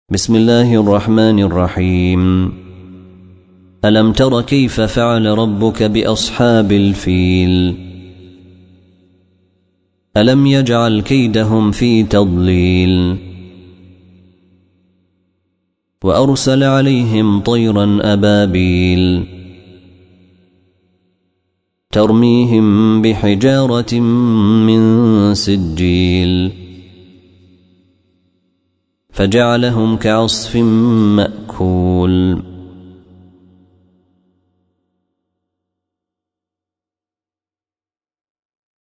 بسم الله الرحمن الرحيم. ألم تر كيف فعل ربك بأصحاب الفيل؟ ألم يجعل كيدهم في تضليل وأرسل عليهم طيرا أبابيل ترميهم بحجارة من سجيل فجعلهم كعصف مأكول